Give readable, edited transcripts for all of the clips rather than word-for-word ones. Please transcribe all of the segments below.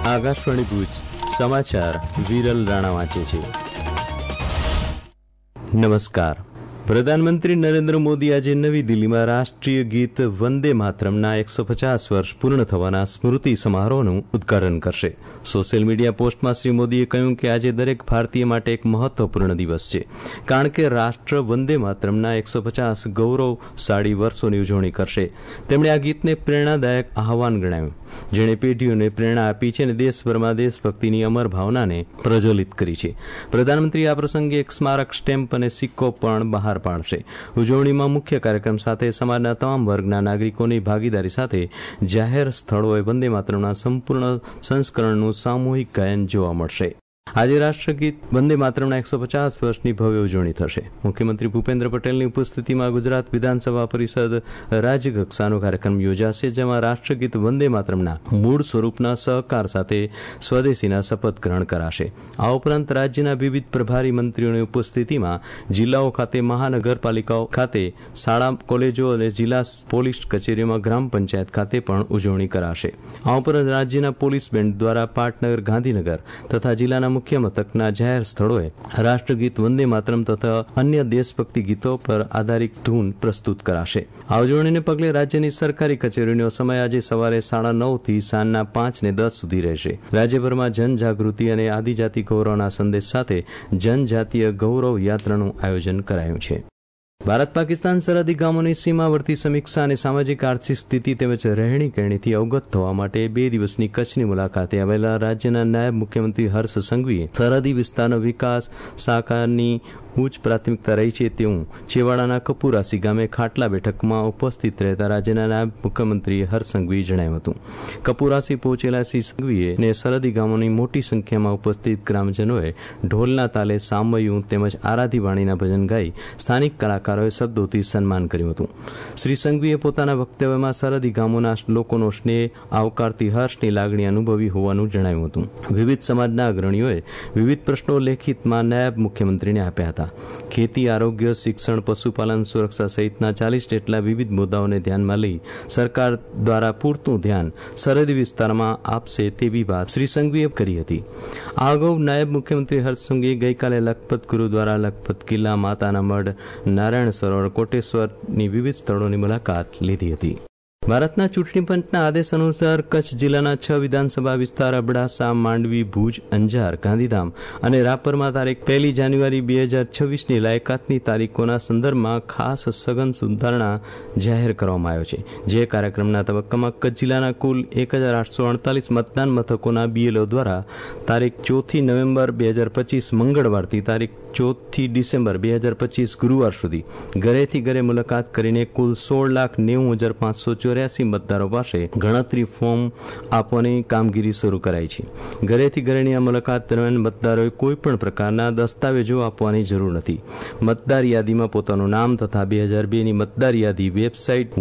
આકાશવાણી ભુજ સમાચાર વિરલ રાણા વાંચે છે. નમસ્કાર. પ્રધાનમંત્રી નરેન્દ્ર મોદી આજે નવી દિલ્હીમાં રાષ્ટ્રીય ગીત વંદે માતરમના 150 વર્ષ પૂર્ણ થવાના સ્મૃતિ સમારોહનું ઉદઘાટન કરશે. સોશિયલ મીડિયા પોસ્ટમાં શ્રી મોદીએ કહ્યું કે આજે દરેક ભારતીય માટે એક મહત્વપૂર્ણ દિવસ છે, કારણ કે રાષ્ટ્ર વંદે માતરમના 150 ગૌરવશાળી વર્ષોની ઉજવણી કરશે. તેમણે આ ગીતને પ્રેરણાદાયક આહ્વાન ગણાવ્યું, જેણે પેઢીઓને પ્રેરણા આપી છે અને દેશભરમાં દેશભક્તિની અમર ભાવનાને પ્રજ્વલિત કરી છે. પ્રધાનમંત્રી આ પ્રસંગે એક સ્મારક સ્ટેમ્પ અને સિક્કો પણ બહાર પાડશે. ઉજવણીમાં મુખ્ય કાર્યક્રમ સાથે સમાજના તમામ વર્ગના નાગરિકોની ભાગીદારી સાથે જાહેર સ્થળોએ વંદે માતરમના સંપૂર્ણ સંસ્કરણનું સામૂહિક ગાયન જોવા મળશે. આજે રાષ્ટ્રગીત વંદે માતરમના 150 વર્ષની ભવ્ય ઉજવણી થશે. મુખ્યમંત્રી ભૂપેન્દ્ર પટેલની ઉપસ્થિતિમાં ગુજરાત વિધાનસભા પરિષદ રાજ્યકક્ષાનો કાર્યક્રમ યોજાશે, જેમાં રાષ્ટ્રગીત વંદે માતરમના મૂળ સ્વરૂપના સહકાર સાથે સ્વદેશીના શપથ ગ્રહણ કરાશે. આ ઉપરાંત રાજ્યના વિવિધ પ્રભારી મંત્રીઓની ઉપસ્થિતિમાં જિલ્લાઓ ખાતે, મહાનગરપાલિકાઓ ખાતે, શાળા કોલેજો અને જિલ્લા પોલીસ કચેરીઓમાં, ગ્રામ પંચાયત ખાતે પણ ઉજવણી કરાશે. આ ઉપરાંત રાજ્યના પોલીસ બેન્ડ દ્વારા પાટનગર, ગાંધીનગર તથા જિલ્લાના મુખ્ય મથકના જાહેર સ્થળોએ રાષ્ટ્રગીત વંદે માતરમ તથા અન્ય દેશભક્તિ ગીતો પર આધારિત ધૂન પ્રસ્તુત કરાશે. આ ઉજવણીને પગલે રાજ્યની સરકારી કચેરીઓનો સમય આજે સવારે 9:30 થી સાંજના 5 ને 10 સુધી રહેશે. રાજ્યભરમાં જનજાગૃતિ અને આદિજાતિ ગૌરવના સંદેશ સાથે જનજાતીય ગૌરવ યાત્રાનું આયોજન કરાયું છે. ભારત પાકિસ્તાન સરહદી ગામોની સીમાવર્તી સમીક્ષા અને સામાજિક આર્થિક સ્થિતિ તેમજ રહેણી કહેણીથી અવગત થવા માટે 2 દિવસની કચ્છની મુલાકાતે આવેલા રાજ્યના નાયબ મુખ્યમંત્રી હર્ષ સંઘવીએ સરહદી વિસ્તારનો વિકાસ સરકારની ઉચ્ચ પ્રાથમિકતા રહી છે તેવું છેવાડાના કપુરાસી ગામે ખાટલા બેઠકમાં ઉપસ્થિત રહેતા રાજ્યના નાયબ મુખ્યમંત્રી હર્ષ સંઘવીએ જણાવ્યું હતું. કપુરાસી પહોંચેલા શ્રી સંઘવીએ સરહદી ગામોની મોટી સંખ્યામાં ઉપસ્થિત ગ્રામજનોએ ઢોલના તાલે સામૈયું તેમજ આરાધી વાણીના ભજન ગાઈ સ્થાનિક કલાકારોએ શબ્દોથી સન્માન કર્યું હતું. શ્રી સંઘવીએ પોતાના વક્તવ્યમાં સરહદી ગામોના લોકોનો સ્નેહ આવકારતી હર્ષની લાગણી અનુભવી હોવાનું જણાવ્યું હતું. વિવિધ સમાજના અગ્રણીઓએ વિવિધ પ્રશ્નો લેખિતમાં નાયબ મુખ્યમંત્રીને આપ્યા હતા. ખેતી, આરોગ્ય, શિક્ષણ, પશુપાલન, સુરક્ષા સહિતના 40 જેટલા વિવિધ મુદ્દાઓને ધ્યાનમાં લઈ સરકાર દ્વારા પૂરતું ધ્યાન સરહદી વિસ્તારમાં આપશે તેવી વાત શ્રી સંઘવીએ કરી હતી. આ અગાઉ નાયબ મુખ્યમંત્રી હર્ષ સંઘવીએ ગઈકાલે લખપત ગુરુદ્વારા, લખપત કિલ્લા, માતાના મઢ, નારાયણ સરોવર, કોટેશ્વરની વિવિધ સ્થળોની મુલાકાત લીધી હતી. ભારતના ચૂંટણી પંચના આદેશ અનુસાર કચ્છ જિલ્લાના 6 વિધાનસભા વિસ્તાર અબડાસા, માંડવી, ભુજ, અંજાર, ગાંધીધામ અને રાપરમાં તારીખ 1 જાન્યુઆરી 2026ની લાયકાતની તારીખોના સંદર્ભમાં ખાસ સઘન સુધારણા જાહેર કરવામાં આવ્યો છે. જે કાર્યક્રમના તબક્કામાં કચ્છ જિલ્લાના કુલ 1848 મતદાન મથકોના BLO દ્વારા તારીખ 4 નવેમ્બર 2025 મંગળવારથી તારીખ 4 ડિસેમ્બર 2025 ગુરુવાર સુધી ઘરેથી ઘરે મુલાકાત કરીને કુલ 16,90,584 મતદારો પાસે ગણતરી ફોર્મ આપવાની કામગીરી શરૂ કરાઈ છે. ઘરેથી ઘરેની આ મુલાકાત દરમિયાન મતદારોએ કોઈપણ પ્રકારના દસ્તાવેજો આપવાની જરૂર નથી. મતદાર યાદીમાં પોતાનું નામ તથા 2002ની મતદાર યાદી વેબસાઇટ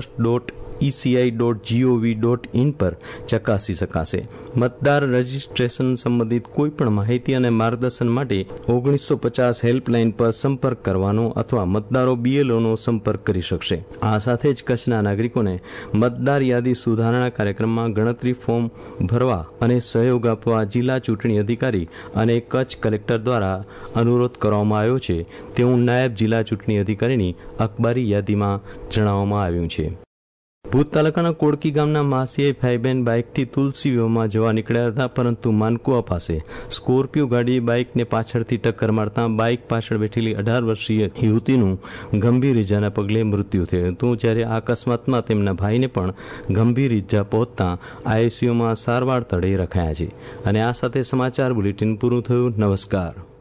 voters.eci.gov.in પર ચકાસી શકાશે. મતદાર રજીસ્ટ્રેશન સંબંધિત કોઈપણ માહિતી અને માર્ગદર્શન માટે 1950 હેલ્પલાઇન પર સંપર્ક કરવાનો અથવા મતદારો BLOનો સંપર્ક કરી શકશે. આ સાથે જ કચ્છના નાગરિકોને મતદાર યાદી સુધારણા કાર્યક્રમમાં ગણતરી ફોર્મ ભરવા અને સહયોગ આપવા જિલ્લા ચૂંટણી અધિકારી અને કચ્છ કલેક્ટર દ્વારા અનુરોધ કરવામાં આવ્યો છે તેવું નાયબ જિલ્લા ચૂંટણી અધિકારીની અખબારી યાદીમાં જણાવવામાં આવ્યું છે. ભુજ તાલુકાના કોડકી ગામના માસીએ ભાઈબેન બાઇકથી તુલસી વિવાહમાં જવા નીકળ્યા હતા, પરંતુ માનકુવા પાસે સ્કોર્પિયો ગાડીએ બાઇકને પાછળથી ટક્કર મારતા બાઇક પાછળ બેઠેલી 18 વર્ષીય યુવતીનું ગંભીર ઇજાના પગલે મૃત્યુ થયું હતું, જ્યારે આ અકસ્માતમાં તેમના ભાઈને પણ ગંભીર ઇજા પહોંચતા ICUમાં સારવાર તળે રખાયા છે. અને આ સાથે સમાચાર બુલેટિન પૂરું થયું. નમસ્કાર.